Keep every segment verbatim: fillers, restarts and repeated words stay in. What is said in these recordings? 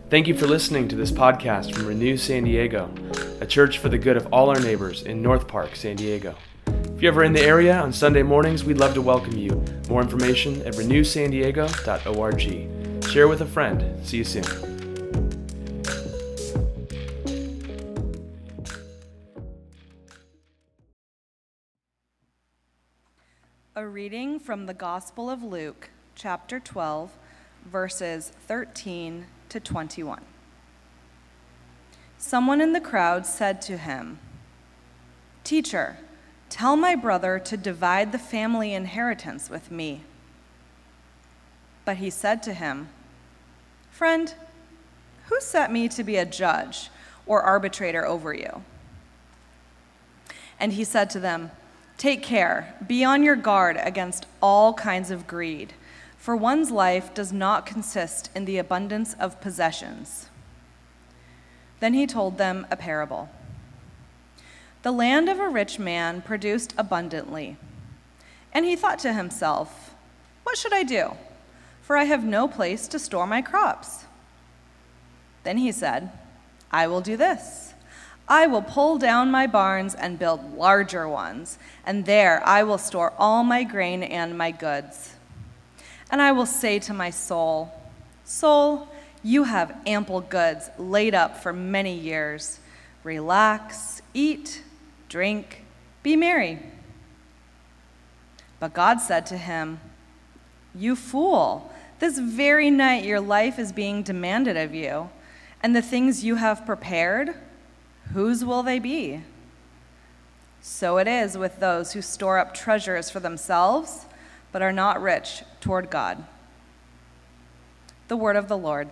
Thank you for listening to this podcast from Renew San Diego, a church for the good of all our neighbors in North Park, San Diego. If you're ever in the area on Sunday mornings, we'd love to welcome you. More information at renew san diego dot org. Share with a friend. See you soon. A reading from the Gospel of Luke, chapter twelve, verses thirteen to twenty-one. Someone in the crowd said to him, "Teacher, tell my brother to divide the family inheritance with me." But he said to him, "Friend, who set me to be a judge or arbitrator over you?" And he said to them, "Take care, be on your guard against all kinds of greed, for one's life does not consist in the abundance of possessions." Then he told them a parable. The land of a rich man produced abundantly, and he thought to himself, "What should I do? For I have no place to store my crops." Then he said, "I will do this. I will pull down my barns and build larger ones, and there I will store all my grain and my goods. And I will say to my soul, 'Soul, you have ample goods laid up for many years. Relax, eat, drink, be merry.' But God said to him, 'You fool, this very night your life is being demanded of you, and the things you have prepared, whose will they be?' So it is with those who store up treasures for themselves, but are not rich toward God." The word of the Lord.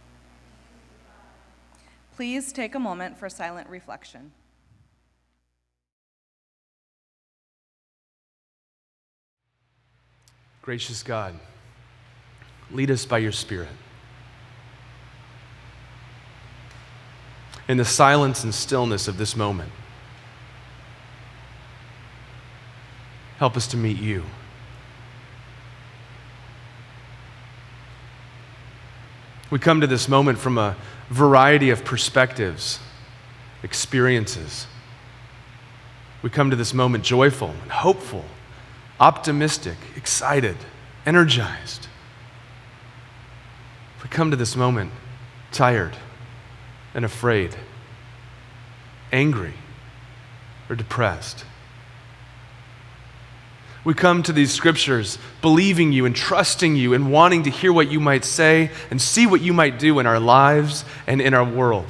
Please take a moment for silent reflection. Gracious God, lead us by your Spirit. In the silence and stillness of this moment, help us to meet you. We come to this moment from a variety of perspectives, experiences. We come to this moment joyful and hopeful, optimistic, excited, energized. We come to this moment tired and afraid, angry or depressed. We come to these scriptures believing you and trusting you and wanting to hear what you might say and see what you might do in our lives and in our world.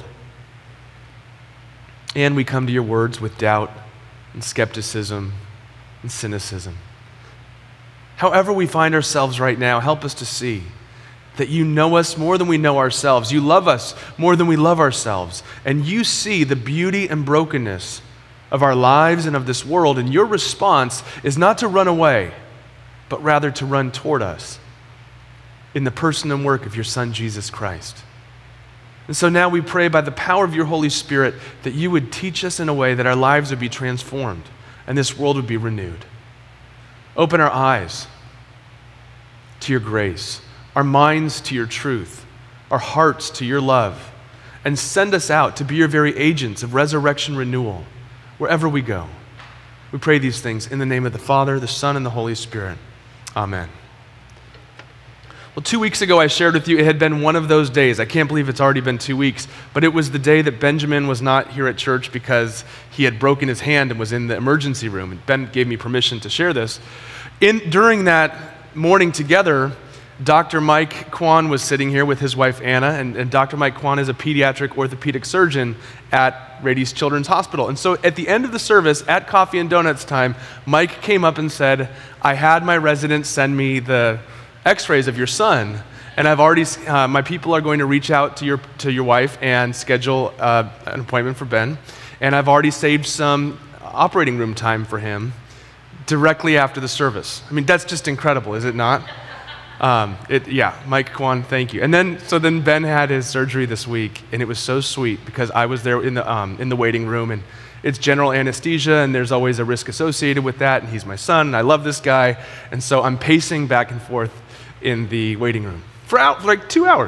And we come to your words with doubt and skepticism and cynicism. However we find ourselves right now, help us to see that you know us more than we know ourselves. You love us more than we love ourselves. And you see the beauty and brokenness of our lives and of this world, and your response is not to run away, but rather to run toward us in the person and work of your Son, Jesus Christ. And so now we pray by the power of your Holy Spirit that you would teach us in a way that our lives would be transformed and this world would be renewed. Open our eyes to your grace, our minds to your truth, our hearts to your love, and send us out to be your very agents of resurrection renewal wherever we go. We pray these things in the name of the Father, the Son, and the Holy Spirit. Amen. Well, two weeks ago I shared with you it had been one of those days. I can't believe it's already been two weeks, but it was the day that Benjamin was not here at church because he had broken his hand and was in the emergency room. And Ben gave me permission to share this. In, during that morning together, Doctor Mike Kwan was sitting here with his wife Anna, and, and Doctor Mike Kwan is a pediatric orthopedic surgeon at Rady's Children's Hospital. And so at the end of the service, at coffee and donuts time, Mike came up and said, "I had my residents send me the x-rays of your son, and I've already, uh, my people are going to reach out to your to your wife and schedule uh, an appointment for Ben, and I've already saved some operating room time for him directly after the service." I mean, that's just incredible, is it not? Um, it, yeah, Mike Kwan, thank you. And then, so then Ben had his surgery this week, and it was so sweet because I was there in the um, in the waiting room, and it's general anesthesia, and there's always a risk associated with that, and he's my son, and I love this guy, and so I'm pacing back and forth in the waiting room for, out, for like two hours.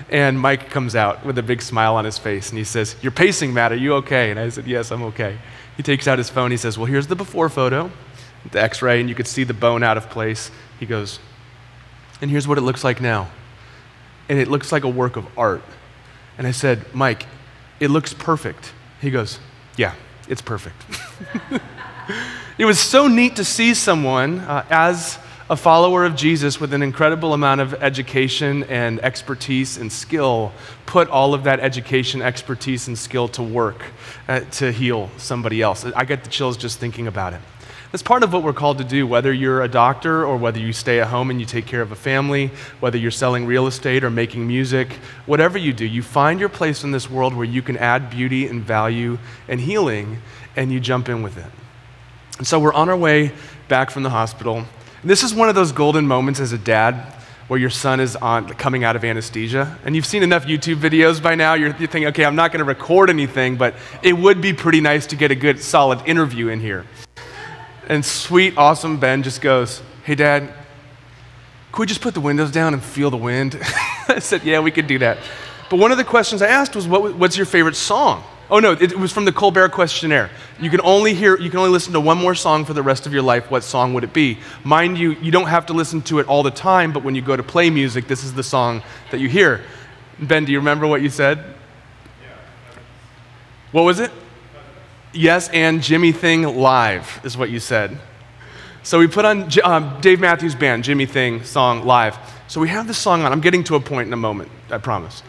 And Mike comes out with a big smile on his face, and he says, "You're pacing, Matt. Are you okay?" And I said, "Yes, I'm okay." He takes out his phone. He says, "Well, here's the before photo, the x-ray, and you could see the bone out of place." He goes, "And here's what it looks like now. And it looks like a work of art." And I said, "Mike, it looks perfect." He goes, "Yeah, it's perfect." It was so neat to see someone uh, as a follower of Jesus with an incredible amount of education and expertise and skill, put all of that education, expertise, and skill to work uh, to heal somebody else. I get the chills just thinking about it. That's part of what we're called to do, whether you're a doctor or whether you stay at home and you take care of a family, whether you're selling real estate or making music, whatever you do, you find your place in this world where you can add beauty and value and healing, and you jump in with it. And so we're on our way back from the hospital. And this is one of those golden moments as a dad where your son is on, coming out of anesthesia. And you've seen enough YouTube videos by now. You're, you're thinking, okay, I'm not going to record anything, but it would be pretty nice to get a good, solid interview in here. And sweet, awesome Ben just goes, "Hey, Dad, could we just put the windows down and feel the wind?" I said, "Yeah, we could do that." But one of the questions I asked was, what, what's your favorite song? Oh no, it, it was from the Colbert Questionnaire. You can only hear, you can only listen to one more song for the rest of your life. What song would it be? Mind you, you don't have to listen to it all the time, but when you go to play music, this is the song that you hear. Ben, do you remember what you said? Yeah. What was it? Yes, and Jimmy Thing Live is what you said. So we put on um, Dave Matthews Band, Jimmy Thing song live. So we have this song on. I'm getting to a point in a moment, I promise.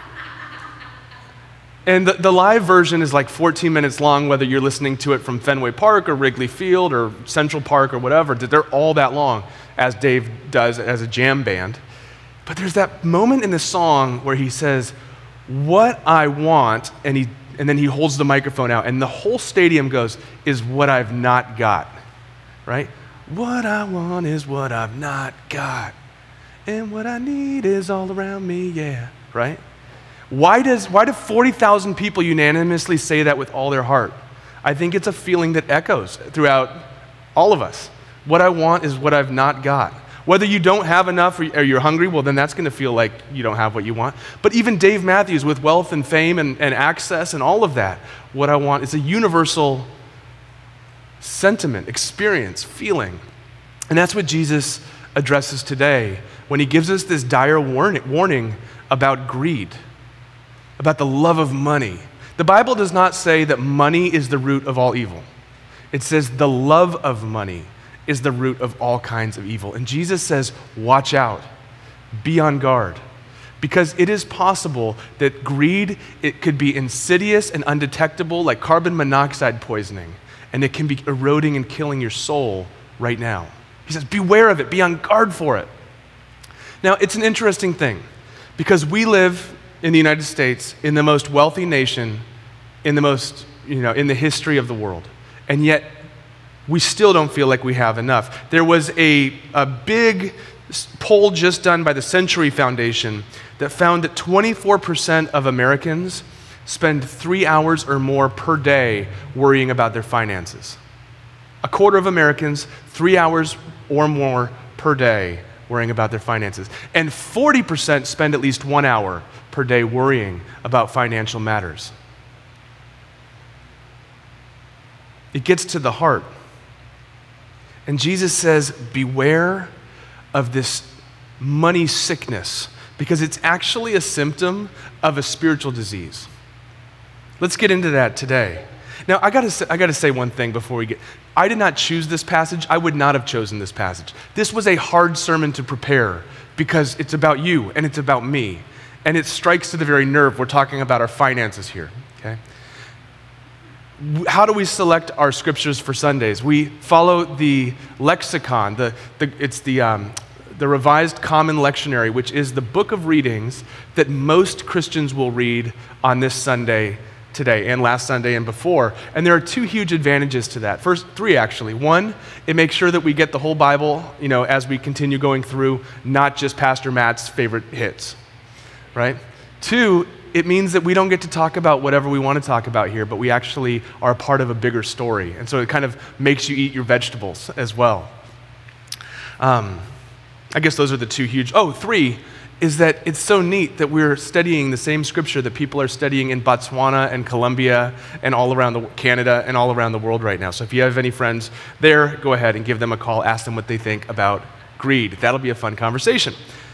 And the, the live version is like fourteen minutes long, whether you're listening to it from Fenway Park or Wrigley Field or Central Park or whatever. They're all that long, as Dave does as a jam band. But there's that moment in the song where he says, "What I want," and he and then he holds the microphone out, and the whole stadium goes, "Is what I've not got," right? What I want is what I've not got, and what I need is all around me, yeah, right? Why does why do forty thousand people unanimously say that with all their heart? I think it's a feeling that echoes throughout all of us. What I want is what I've not got. Whether you don't have enough or you're hungry, well, then that's going to feel like you don't have what you want. But even Dave Matthews with wealth and fame and, and access and all of that, what I want is a universal sentiment, experience, feeling. And that's what Jesus addresses today when he gives us this dire warning, warning about greed, about the love of money. The Bible does not say that money is the root of all evil. It says the love of money is the root of all kinds of evil. And Jesus says, watch out, be on guard. Because it is possible that greed, it could be insidious and undetectable like carbon monoxide poisoning, and it can be eroding and killing your soul right now. He says, beware of it, be on guard for it. Now, it's an interesting thing because we live in the United States in the most wealthy nation in the most, you know, in the history of the world. And yet, we still don't feel like we have enough. There was a, a big poll just done by the Century Foundation that found that twenty-four percent of Americans spend three hours or more per day worrying about their finances. A quarter of Americans, three hours or more per day worrying about their finances. And forty percent spend at least one hour per day worrying about financial matters. It gets to the heart. And Jesus says, beware of this money sickness, because it's actually a symptom of a spiritual disease. Let's get into that today. Now, I gotta say, I gotta say one thing before we get, I did not choose this passage. I would not have chosen this passage. This was a hard sermon to prepare because it's about you and it's about me. And it strikes to the very nerve. We're talking about our finances here, okay? How do we select our scriptures for Sundays? We follow the lexicon. The, the, it's the, um, the Revised Common Lectionary, which is the book of readings that most Christians will read on this Sunday today and last Sunday and before. And there are two huge advantages to that. First, three actually. One, it makes sure that we get the whole Bible, you know, as we continue going through, not just Pastor Matt's favorite hits, right? Two, it means that we don't get to talk about whatever we want to talk about here, but we actually are a part of a bigger story. And so it kind of makes you eat your vegetables as well. Um, I guess those are the two huge. Oh, three, is that it's so neat that we're studying the same scripture that people are studying in Botswana and Colombia and all around the, Canada and all around the world right now. So if you have any friends there, go ahead and give them a call, ask them what they think about greed. That'll be a fun conversation.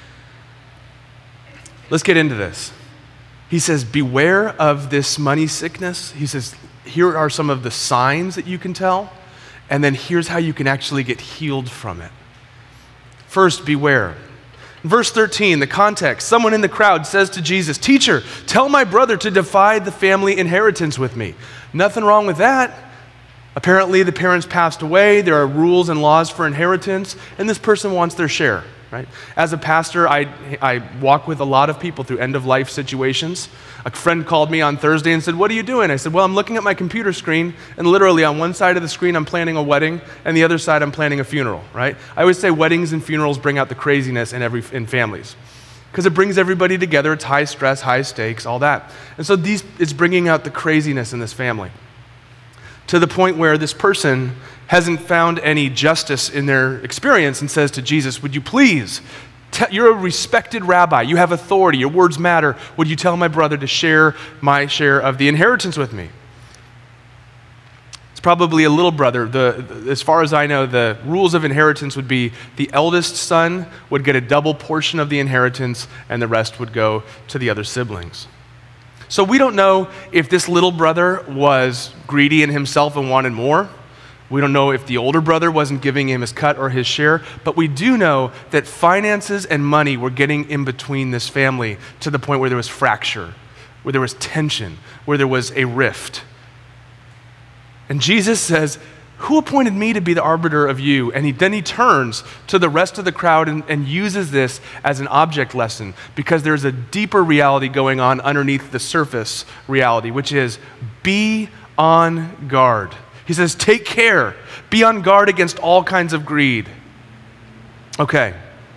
Let's get into this. He says, beware of this money sickness. He says, here are some of the signs that you can tell, and then here's how you can actually get healed from it. First, beware. In verse thirteen, the context, someone in the crowd says to Jesus, "Teacher, tell my brother to divide the family inheritance with me." Nothing wrong with that. Apparently, the parents passed away. There are rules and laws for inheritance, and this person wants their share, right? As a pastor, I, I walk with a lot of people through end-of-life situations. A friend called me on Thursday and said, "What are you doing?" I said, "Well, I'm looking at my computer screen, and literally on one side of the screen, I'm planning a wedding, and the other side, I'm planning a funeral," right? I always say weddings and funerals bring out the craziness in, every, in families because it brings everybody together. It's high stress, high stakes, all that. And so these, it's bringing out the craziness in this family to the point where this person hasn't found any justice in their experience and says to Jesus, "Would you please, te- you're a respected rabbi, you have authority, your words matter, would you tell my brother to share my share of the inheritance with me?" It's probably a little brother. The, the, as far as I know, the rules of inheritance would be the eldest son would get a double portion of the inheritance and the rest would go to the other siblings. So we don't know if this little brother was greedy in himself and wanted more. We don't know if the older brother wasn't giving him his cut or his share, but we do know that finances and money were getting in between this family to the point where there was fracture, where there was tension, where there was a rift. And Jesus says, "Who appointed me to be the arbiter of you?" And he, then he turns to the rest of the crowd and, and uses this as an object lesson because there's a deeper reality going on underneath the surface reality, which is be on guard. He says, take care, be on guard against all kinds of greed. Okay.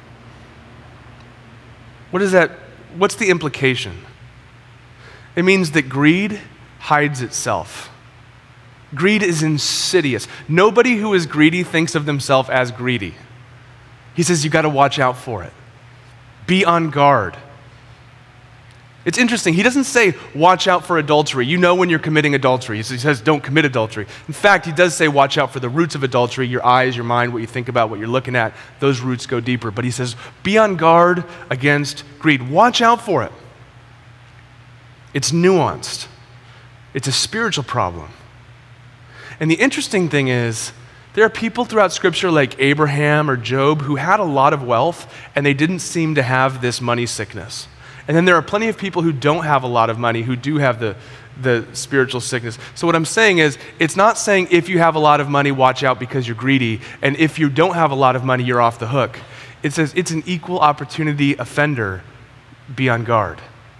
What is that? What's the implication? It means that greed hides itself. Greed is insidious. Nobody who is greedy thinks of themselves as greedy. He says you got to watch out for it. Be on guard. It's interesting. He doesn't say watch out for adultery. You know when you're committing adultery. He says don't commit adultery. In fact, he does say watch out for the roots of adultery, your eyes, your mind, what you think about, what you're looking at. Those roots go deeper. But he says be on guard against greed. Watch out for it. It's nuanced. It's a spiritual problem. And the interesting thing is, there are people throughout Scripture like Abraham or Job who had a lot of wealth and they didn't seem to have this money sickness. And then there are plenty of people who don't have a lot of money who do have the, the spiritual sickness. So what I'm saying is, it's not saying if you have a lot of money, watch out because you're greedy, and if you don't have a lot of money, you're off the hook. It says it's an equal opportunity offender. Be on guard.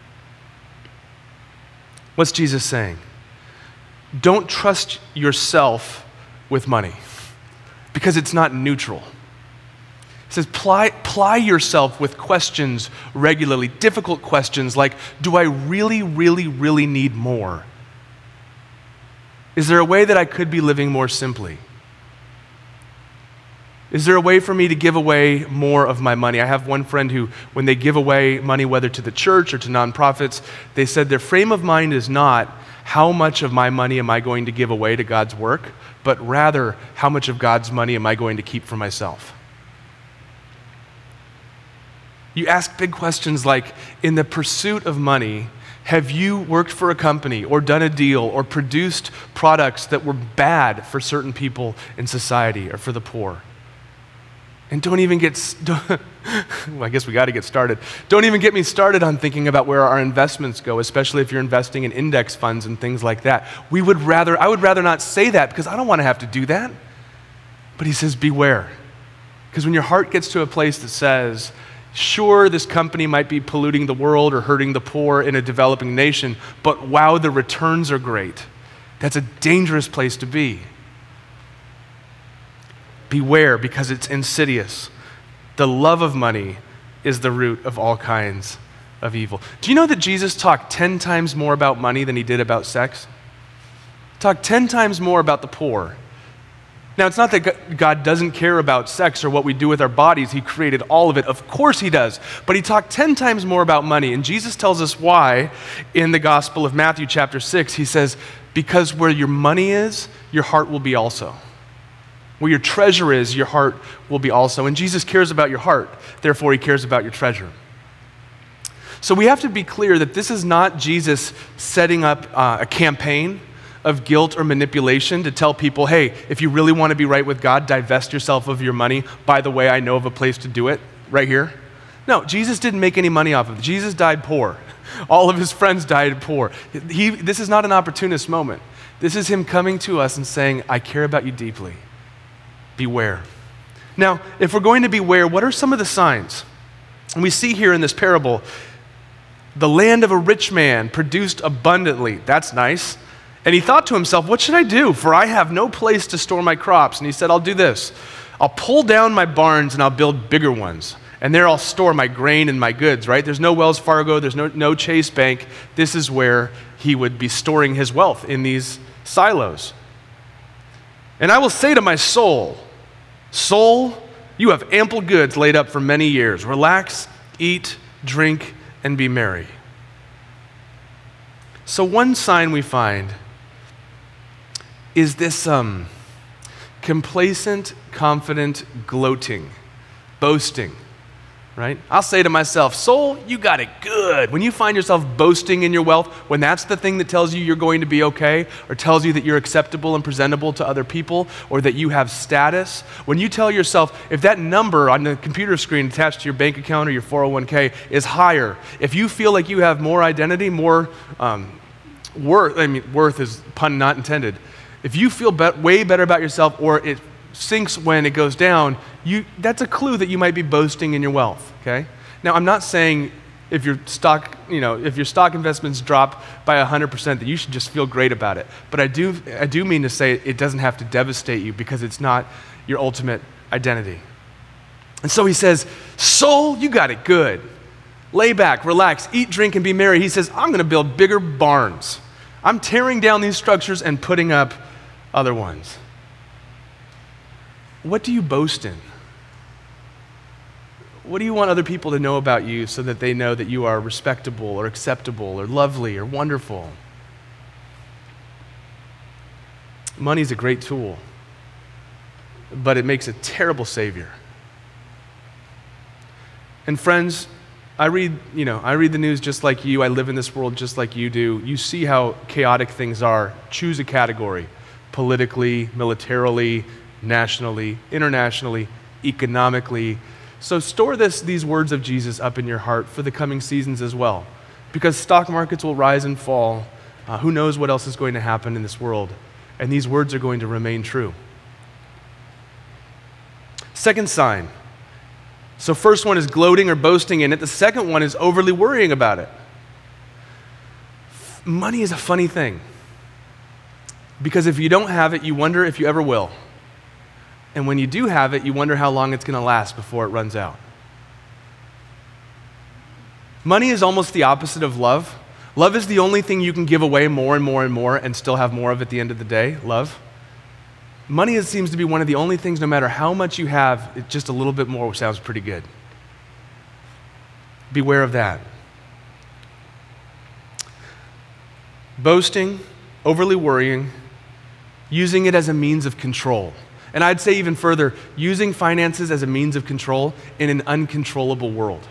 What's Jesus saying? Don't trust yourself with money because it's not neutral. It says ply, ply yourself with questions regularly, difficult questions like, do I really, really, really need more? Is there a way that I could be living more simply? Is there a way for me to give away more of my money? I have one friend who, when they give away money, whether to the church or to nonprofits, they said their frame of mind is not how much of my money am I going to give away to God's work, but rather how much of God's money am I going to keep for myself? You ask big questions like, in the pursuit of money, have you worked for a company or done a deal or produced products that were bad for certain people in society or for the poor? And don't even get, don't, well, I guess we got to get started. Don't even get me started on thinking about where our investments go, especially if you're investing in index funds and things like that. We would rather, I would rather not say that because I don't want to have to do that. But he says, beware. Because when your heart gets to a place that says, sure, this company might be polluting the world or hurting the poor in a developing nation, but wow, the returns are great. That's a dangerous place to be. Beware, because it's insidious. The love of money is the root of all kinds of evil. Do you know that Jesus talked ten times more about money than he did about sex? Talked ten times more about the poor Now, it's not that God doesn't care about sex or what we do with our bodies. He created all of it. Of course he does. But he talked ten times more about money. And Jesus tells us why in the Gospel of Matthew chapter six. He says, because where your money is, your heart will be also. Where your treasure is, your heart will be also. And Jesus cares about your heart. Therefore, he cares about your treasure. So we have to be clear that this is not Jesus setting up uh, a campaign of guilt or manipulation to tell people, hey, if you really want to be right with God, divest yourself of your money. By the way, I know of a place to do it right here. No, Jesus didn't make any money off of it. Jesus died poor. All of his friends died poor. He, this is not an opportunist moment. This is him coming to us and saying, I care about you deeply. Beware. Now, if we're going to beware, what are some of the signs? And we see here in this parable, the land of a rich man produced abundantly. That's nice. And he thought to himself, what should I do? For I have no place to store my crops. And he said, I'll do this. I'll pull down my barns and I'll build bigger ones. And there I'll store my grain and my goods, right? There's no Wells Fargo, there's no, no Chase Bank. This is where he would be storing his wealth, in these silos. And I will say to my soul, soul, you have ample goods laid up for many years. Relax, eat, drink, and be merry. So one sign we find is this um, complacent, confident gloating, boasting, right? I'll say to myself, soul, you got it good. When you find yourself boasting in your wealth, when that's the thing that tells you you're going to be okay, or tells you that you're acceptable and presentable to other people, or that you have status, when you tell yourself, if that number on the computer screen attached to your bank account or your four oh one k is higher, if you feel like you have more identity, more um, worth, I mean, worth is pun not intended. If you feel be- way better about yourself, or it sinks when it goes down, you, that's a clue that you might be boasting in your wealth, okay? Now, I'm not saying if your stock, you know, if your stock investments drop by one hundred percent that you should just feel great about it. But I do, I do mean to say it doesn't have to devastate you, because it's not your ultimate identity. And so he says, soul, you got it good. Lay back, relax, eat, drink, and be merry. He says, I'm going to build bigger barns. I'm tearing down these structures and putting up other ones. What do you boast in? What do you want other people to know about you so that they know that you are respectable or acceptable or lovely or wonderful? Money is a great tool, but it makes a terrible savior. And friends, I read, you know, I read the news just like you. I live in this world just like you do. You see how chaotic things are. Choose a category: politically, militarily, nationally, internationally, economically. So store this, these words of Jesus up in your heart for the coming seasons as well, because stock markets will rise and fall. Uh, who knows what else is going to happen in this world? And these words are going to remain true. Second sign. So first one is gloating or boasting in it. The second one is overly worrying about it. Money is a funny thing, because if you don't have it, you wonder if you ever will. And when you do have it, you wonder how long it's going to last before it runs out. Money is almost the opposite of love. Love is the only thing you can give away more and more and more and still have more of at the end of the day. Love. Money is, seems to be one of the only things, no matter how much you have, it just a little bit more sounds pretty good. Beware of that. Boasting, overly worrying, using it as a means of control. And I'd say even further, using finances as a means of control in an uncontrollable world.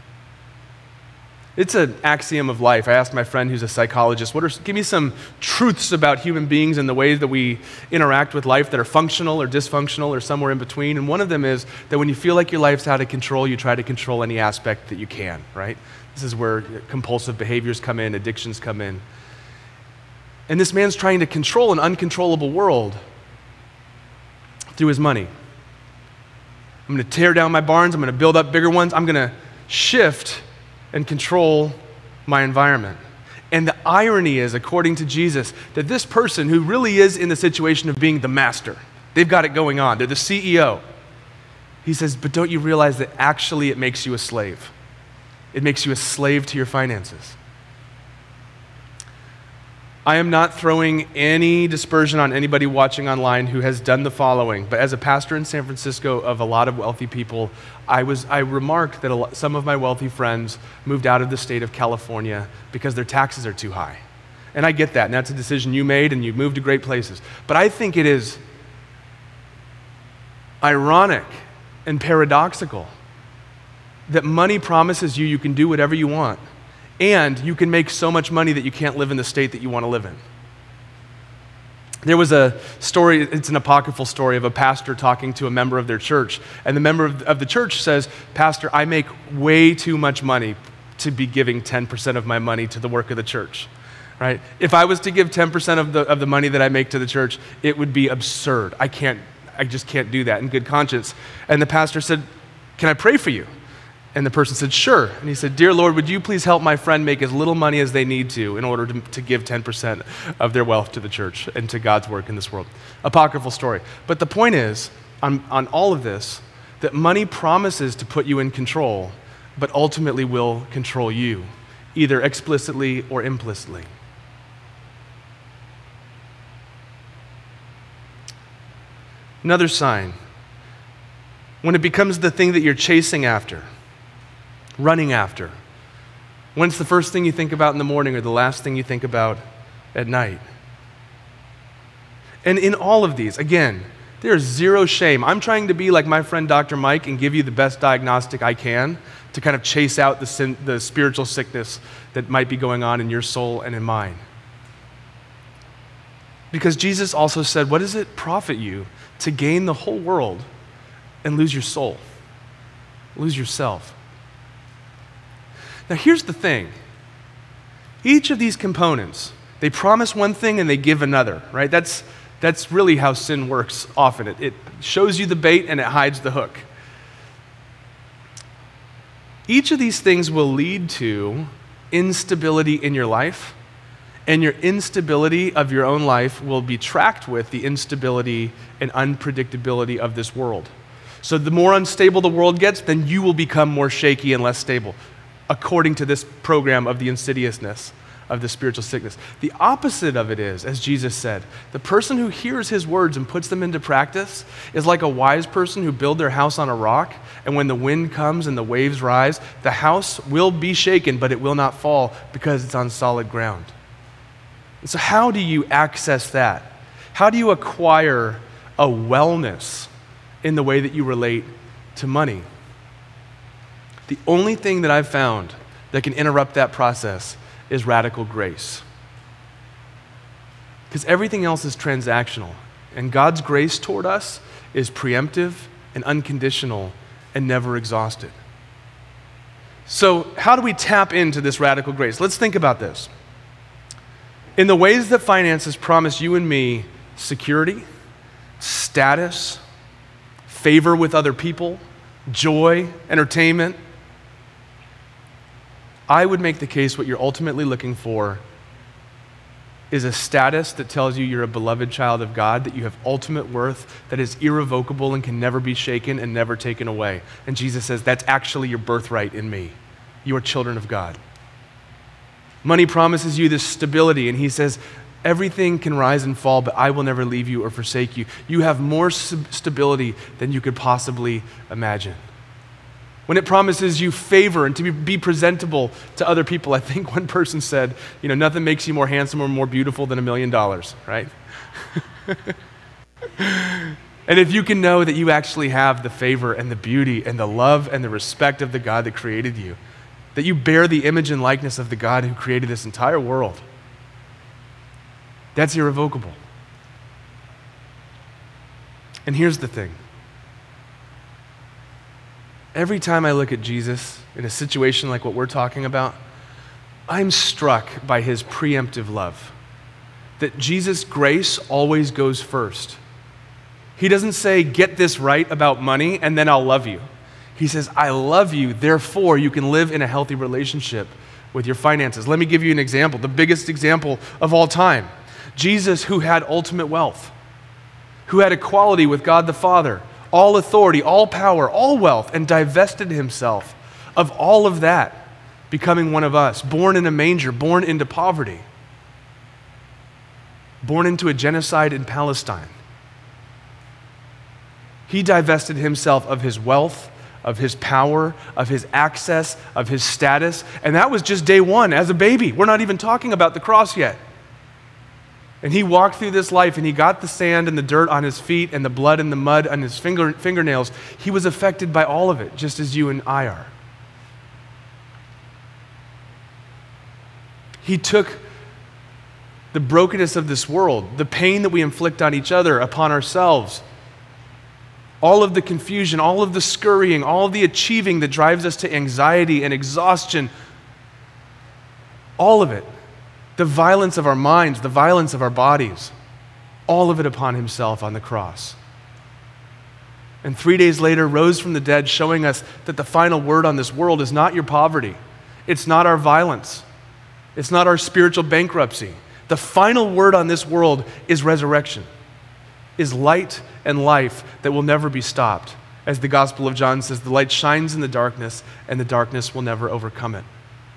It's an axiom of life. I asked my friend who's a psychologist, what are, give me some truths about human beings and the ways that we interact with life that are functional or dysfunctional or somewhere in between. And one of them is that when you feel like your life's out of control, you try to control any aspect that you can, right? This is where compulsive behaviors come in, addictions come in. And this man's trying to control an uncontrollable world through his money. I'm going to tear down my barns. I'm going to build up bigger ones. I'm going to shift and control my environment. And the irony is, according to Jesus, that this person who really is in the situation of being the master, they've got it going on, they're the C E O. He says, but don't you realize that actually it makes you a slave? It makes you a slave to your finances. I am not throwing any dispersion on anybody watching online who has done the following, but as a pastor in San Francisco of a lot of wealthy people, I was I remarked that a lot, some of my wealthy friends moved out of the state of California because their taxes are too high. And I get that, and that's a decision you made, and you moved to great places. But I think it is ironic and paradoxical that money promises you you can do whatever you want, and you can make so much money that you can't live in the state that you want to live in. There was a story, it's an apocryphal story of a pastor talking to a member of their church, and the member of, of the church says, "Pastor, I make way too much money to be giving ten percent of my money to the work of the church." Right? If I was to give ten percent of the of the money that I make to the church, it would be absurd. I can't, I just can't do that in good conscience. And the pastor said, "Can I pray for you?" And the person said, "Sure." And he said, "Dear Lord, would you please help my friend make as little money as they need to in order to, to give ten percent of their wealth to the church and to God's work in this world?" Apocryphal story. But the point is, on, on all of this, that money promises to put you in control, but ultimately will control you, either explicitly or implicitly. Another sign, when it becomes the thing that you're chasing after, running after, when it's the first thing you think about in the morning or the last thing you think about at night. And in all of these, again, there's zero shame. I'm trying to be like my friend Doctor Mike and give you the best diagnostic I can to kind of chase out the, sin, the spiritual sickness that might be going on in your soul and in mine. Because Jesus also said, what does it profit you to gain the whole world and lose your soul, lose yourself? Now here's the thing. Each of these components, they promise one thing and they give another, right? That's, that's really how sin works often. It, it shows you the bait and it hides the hook. Each of these things will lead to instability in your life, and your instability of your own life will be tracked with the instability and unpredictability of this world. So the more unstable the world gets, then you will become more shaky and less stable, according to this program of the insidiousness of the spiritual sickness. The opposite of it is, as Jesus said, the person who hears his words and puts them into practice is like a wise person who built their house on a rock, and when the wind comes and the waves rise, the house will be shaken, but it will not fall because it's on solid ground. So how do you access that? How do you acquire a wellness in the way that you relate to money? The only thing that I've found that can interrupt that process is radical grace. Because everything else is transactional, and God's grace toward us is preemptive and unconditional and never exhausted. So how do we tap into this radical grace? Let's think about this. In the ways that finances promise you and me security, status, favor with other people, joy, entertainment, I would make the case what you're ultimately looking for is a status that tells you you're a beloved child of God, that you have ultimate worth, that is irrevocable and can never be shaken and never taken away. And Jesus says, that's actually your birthright in me. You are children of God. Money promises you this stability, and he says, everything can rise and fall, but I will never leave you or forsake you. You have more sub- stability than you could possibly imagine. When it promises you favor and to be, be presentable to other people, I think one person said, you know, nothing makes you more handsome or more beautiful than a million dollars, right? And if you can know that you actually have the favor and the beauty and the love and the respect of the God that created you, that you bear the image and likeness of the God who created this entire world, that's irrevocable. And here's the thing. Every time I look at Jesus in a situation like what we're talking about, I'm struck by his preemptive love. That Jesus' grace always goes first. He doesn't say, get this right about money and then I'll love you. He says, I love you, therefore you can live in a healthy relationship with your finances. Let me give you an example, the biggest example of all time. Jesus, who had ultimate wealth, who had equality with God the Father, all authority, all power, all wealth, and divested himself of all of that, becoming one of us, born in a manger, born into poverty. born into a genocide in Palestine. He divested himself of his wealth, of his power, of his access, of his status, and that was just day one as a baby. We're not even talking about the cross yet. And he walked through this life and he got the sand and the dirt on his feet and the blood and the mud on his finger, fingernails. He was affected by all of it, just as you and I are. He took the brokenness of this world, the pain that we inflict on each other, upon ourselves, all of the confusion, all of the scurrying, all of the achieving that drives us to anxiety and exhaustion, all of it. The violence of our minds, the violence of our bodies, all of it upon himself on the cross. And three days later, rose from the dead, showing us that the final word on this world is not your poverty. It's not our violence. It's not our spiritual bankruptcy. The final word on this world is resurrection, is light and life that will never be stopped. As the Gospel of John says, the light shines in the darkness, and the darkness will never overcome it.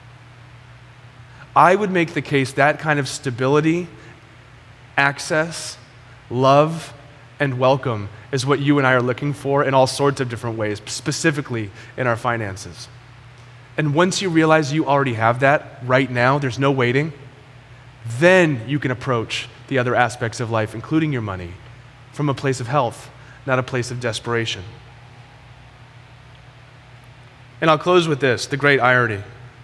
I would make the case that kind of stability, access, love, and welcome is what you and I are looking for in all sorts of different ways, specifically in our finances. And once you realize you already have that right now, there's no waiting, then you can approach the other aspects of life, including your money, from a place of health, not a place of desperation. And I'll close with this, the great irony.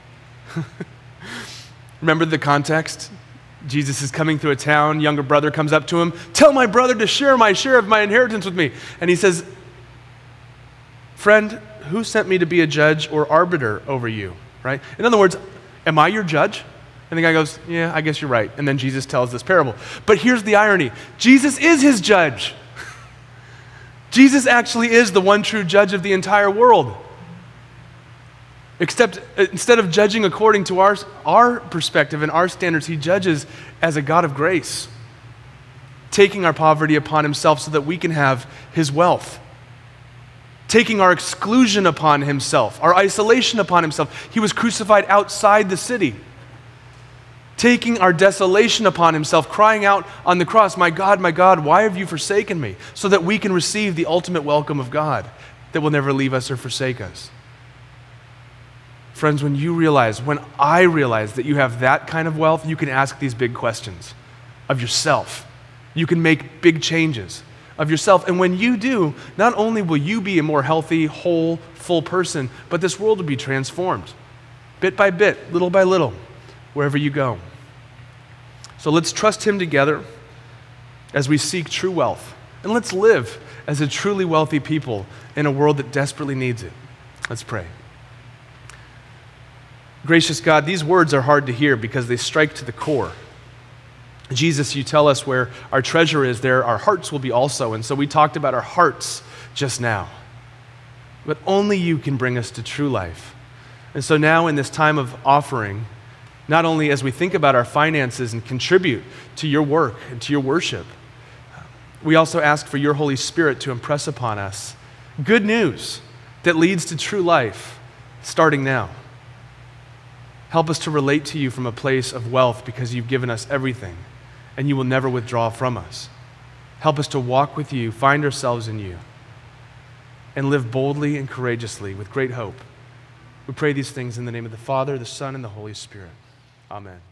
Remember the context? Jesus is coming through a town, younger brother comes up to him, tell my brother to share my share of my inheritance with me. And he says, friend, who sent me to be a judge or arbiter over you, right? In other words, am I your judge? And the guy goes, yeah, I guess you're right. And then Jesus tells this parable. But here's the irony. Jesus is his judge. Jesus actually is the one true judge of the entire world. Except instead of judging according to our, our perspective and our standards, he judges as a God of grace, taking our poverty upon himself so that we can have his wealth, taking our exclusion upon himself, our isolation upon himself. He was crucified outside the city, taking our desolation upon himself, crying out on the cross, my God, my God, why have you forsaken me? So that we can receive the ultimate welcome of God that will never leave us or forsake us. Friends, when you realize, when I realize that you have that kind of wealth, you can ask these big questions of yourself. You can make big changes of yourself. And when you do, not only will you be a more healthy, whole, full person, but this world will be transformed bit by bit, little by little, wherever you go. So let's trust him together as we seek true wealth. And let's live as a truly wealthy people in a world that desperately needs it. Let's pray. Gracious God, these words are hard to hear because they strike to the core. Jesus, you tell us where our treasure is, there our hearts will be also. And so we talked about our hearts just now. But only you can bring us to true life. And so now in this time of offering, not only as we think about our finances and contribute to your work and to your worship, we also ask for your Holy Spirit to impress upon us good news that leads to true life starting now. Help us to relate to you from a place of wealth because you've given us everything and you will never withdraw from us. Help us to walk with you, find ourselves in you, and live boldly and courageously with great hope. We pray these things in the name of the Father, the Son, and the Holy Spirit. Amen.